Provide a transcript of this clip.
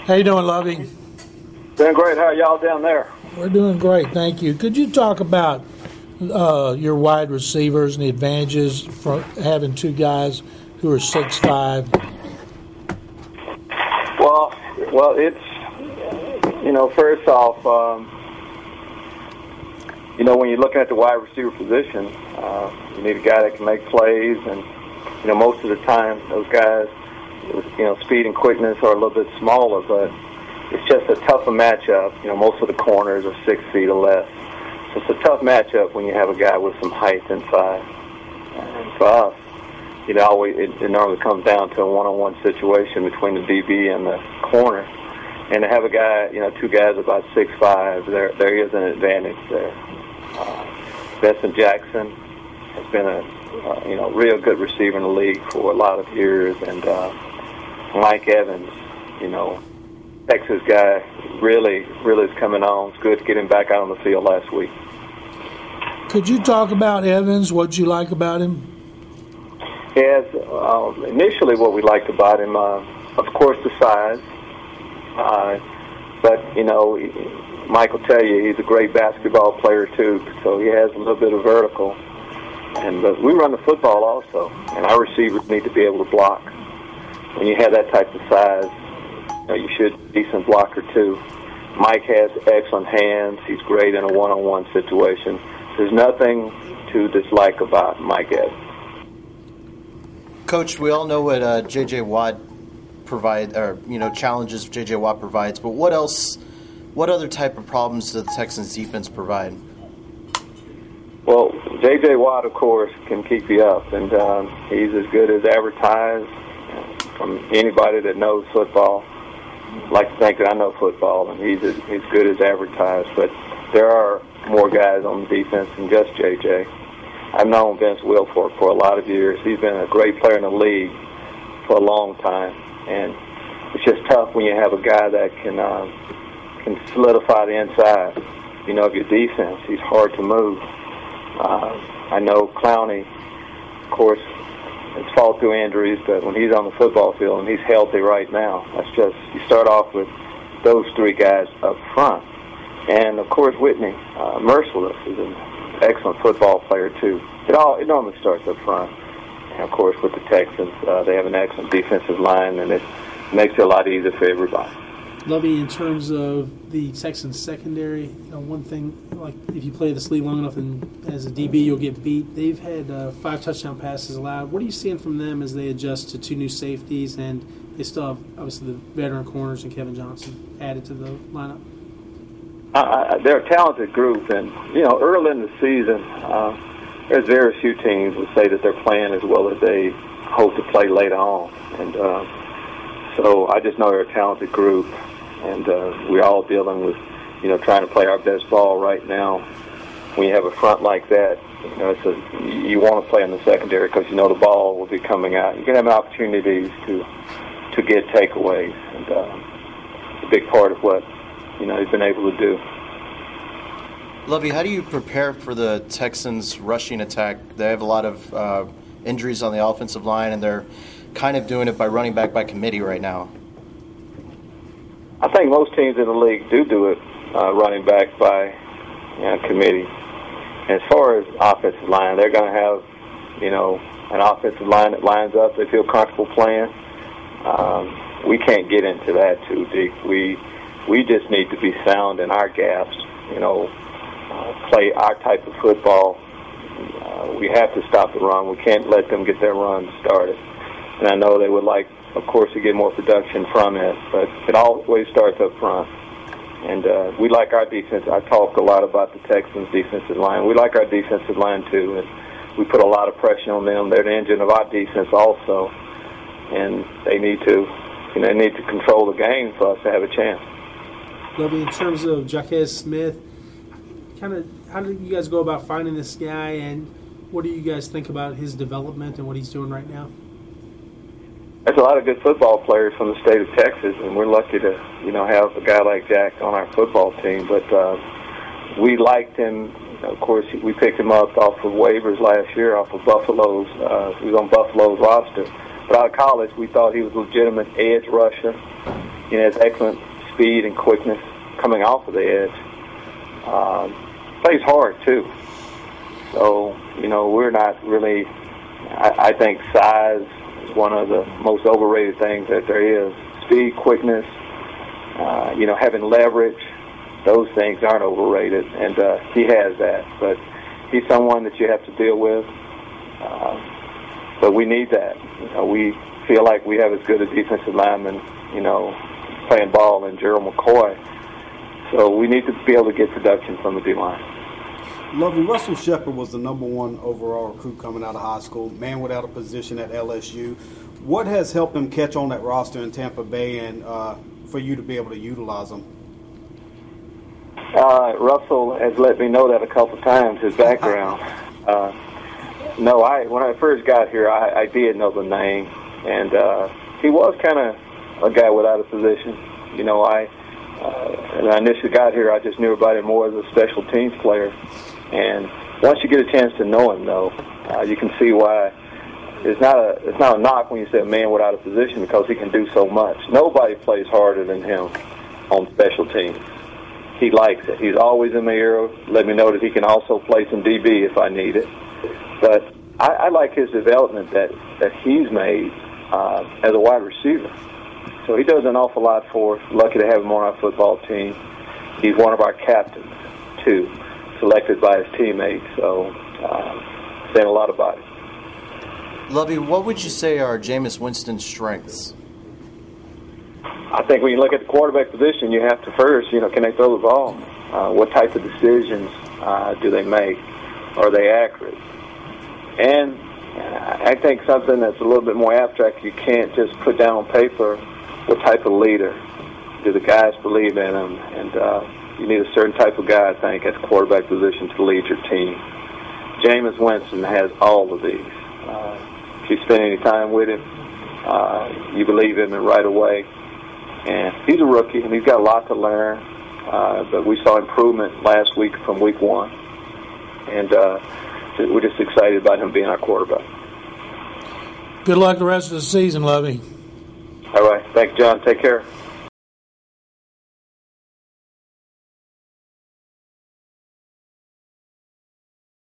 How you doing, Lovey? Doing great. How are y'all down there? We're doing great, thank you. Could you talk about your wide receivers and the advantages for having two guys who are 6'5"? Well, it's first off, when you're looking at the wide receiver position, you need a guy that can make plays, and most of the time those guys, speed and quickness are a little bit smaller, but it's just a tougher matchup. Most of the corners are 6 feet or less. So it's a tough matchup when you have a guy with some height inside. And for us, it normally comes down to a one-on-one situation between the DB and the corner. And to have a guy, two guys about 6'5", there is an advantage there. Benson Jackson has been a real good receiver in the league for a lot of years, and Mike Evans, Texas guy, really is coming on. It's good to get him back out on the field last week. Could you talk about Evans, what you like about him? Yes, initially what we liked about him, of course, the size. But, Mike will tell you he's a great basketball player, too, so he has a little bit of vertical. But we run the football also, and our receivers need to be able to block. When you have that type of size, you should be a decent blocker, too. Mike has excellent hands. He's great in a one-on-one situation. There's nothing to dislike about Mike Evans. Coach, we all know what J.J. Watt challenges J.J. Watt provides, but what other type of problems does the Texans defense provide? Well, J.J. Watt, of course, can keep you up, and he's as good as advertised from anybody that knows football. I like to think that I know football, and he's as good as advertised, but there are more guys on the defense than just J.J. I've known Vince Wilfork for a lot of years. He's been a great player in the league for a long time, and it's just tough when you have a guy that can solidify the inside, of your defense. He's hard to move. I know Clowney, of course, has fought through injuries, but when he's on the football field and he's healthy right now, you start off with those three guys up front. And, of course, Whitney Merciless is an excellent football player, too. It normally starts up front. And, of course, with the Texans, they have an excellent defensive line, and it makes it a lot easier for everybody. Lovey, in terms of the Texans secondary, one thing, like if you play this league long enough and as a DB you'll get beat. They've had 5 touchdown passes allowed. What are you seeing from them as they adjust to 2 new safeties, and they still have, obviously, the veteran corners and Kevin Johnson added to the lineup? They're a talented group, and, early in the season, there's very few teams that say that they're playing as well as they hope to play later on. And so I just know they're a talented group, and we're all dealing with, trying to play our best ball right now. When you have a front like that, you want to play in the secondary because the ball will be coming out. You're going to have opportunities to get takeaways, and it's a big part of what he's been able to do. Lovey, how do you prepare for the Texans' rushing attack? They have a lot of injuries on the offensive line, and they're kind of doing it by running back by committee right now. I think most teams in the league do it running back by committee. And as far as offensive line, they're going to have, an offensive line that lines up. They feel comfortable playing. We can't get into that too deep. We just need to be sound in our gaps, play our type of football. We have to stop the run. We can't let them get their run started. And I know they would like, of course, to get more production from it, but it always starts up front. And we like our defense. I talk a lot about the Texans' defensive line. We like our defensive line, too, and we put a lot of pressure on them. They're the engine of our defense also, and they need to control the game for us to have a chance. Lovey, in terms of Jaquez Smith, how do you guys go about finding this guy, and what do you guys think about his development and what he's doing right now? There's a lot of good football players from the state of Texas, and we're lucky to, have a guy like Jack on our football team. But we liked him. Of course, we picked him up off of waivers last year, off of Buffalo's. He was on Buffalo's roster. But out of college, we thought he was a legitimate edge rusher. He has excellent speed and quickness coming off of the edge. Plays hard, too. So, we're not really, I think size is one of the most overrated things that there is. Speed, quickness, having leverage, those things aren't overrated, and he has that. But he's someone that you have to deal with. But we need that. We feel like we have as good a defensive lineman, playing ball in Gerald McCoy. So we need to be able to get production from the D-line. Lovey, Russell Shepard was the #1 overall recruit coming out of high school, man without a position at LSU. What has helped him catch on that roster in Tampa Bay and for you to be able to utilize him? Russell has let me know that a couple of times, his background. When I first got here, I did know the name, and he was kind of a guy without a position. When I initially got here, I just knew about him more as a special teams player. And once you get a chance to know him, though, you can see why it's not a knock when you say a man without a position, because he can do so much. Nobody plays harder than him on special teams. He likes it. He's always in my ear, let me know that he can also play some DB if I need it. But I like his development that he's made as a wide receiver. So he does an awful lot for us. Lucky to have him on our football team. He's one of our captains, too, selected by his teammates. So saying a lot about it. Lovey, what would you say are Jameis Winston's strengths? I think when you look at the quarterback position, you have to first, can they throw the ball? What type of decisions do they make? Are they accurate? And I think something that's a little bit more abstract, you can't just put down on paper what type of leader do the guys believe in him. And you need a certain type of guy, I think, at the quarterback position to lead your team. Jameis Winston has all of these. If you spend any time with him, you believe in him right away. And he's a rookie, and he's got a lot to learn. But we saw improvement last week from week 1. And we're just excited about him being our quarterback. Good luck the rest of the season, Lovey. All right. Thanks, John. Take care.